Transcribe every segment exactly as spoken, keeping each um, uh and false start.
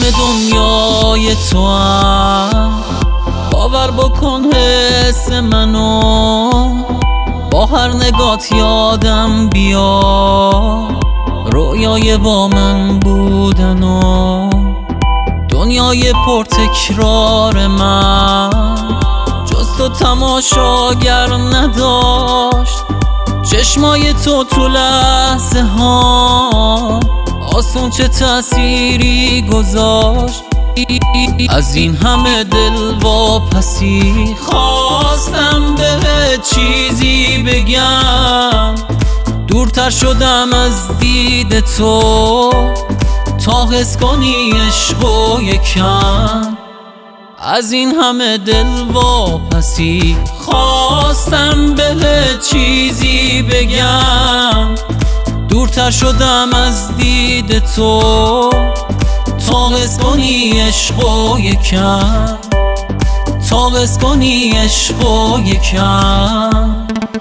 دنیای تو هم باور بکن حس منو، با هر نگات یادم بیا رویای با من بودنو. دنیای پر تکرار من جز تو تماشاگر نداشت، چشمای تو تو لحظه ها آسون چه تأثیری گذاشت. از این همه دل واپسی خواستم به چیزی بگم، دورتر شدم از دید تو تا حس کنی عشقو یکم. از این همه دل واپسی خواستم به چیزی بگم، دورتر شدم از دید تو تا حس کنی عشقو یکم، تا حس کنی عشقو یکم.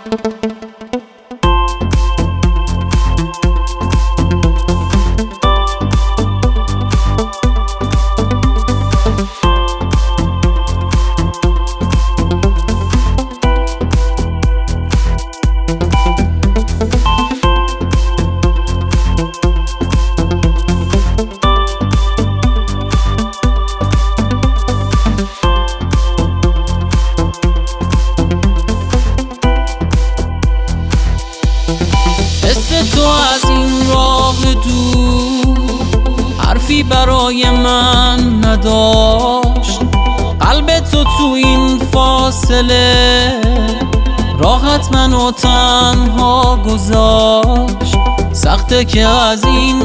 تو از این راه دور حرفی برای من نداشت، قلب تو تو این فاصله راحت منو تنها گذاشت. سخته که از این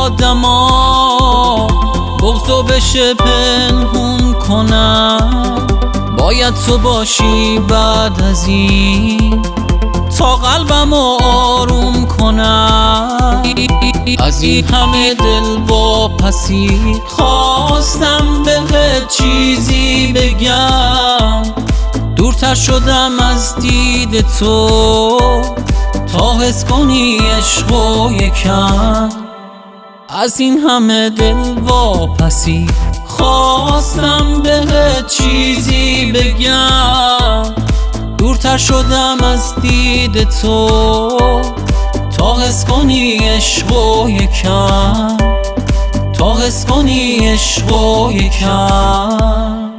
آدما بغضو بشه پنهون کنم، باید تو باشی بعد از این تا قلبمو آروم کنم. از این همه دل واپسی خواستم به چیزی بگم، دورتر شدم از دید تو تا حس کنی عشقو یکم. از این همه دل واپسی خواستم به چیزی بگم، دورتر شدم از دید تو تا حس کنی عشقو یکم، تا حس کنی عشقو یکم.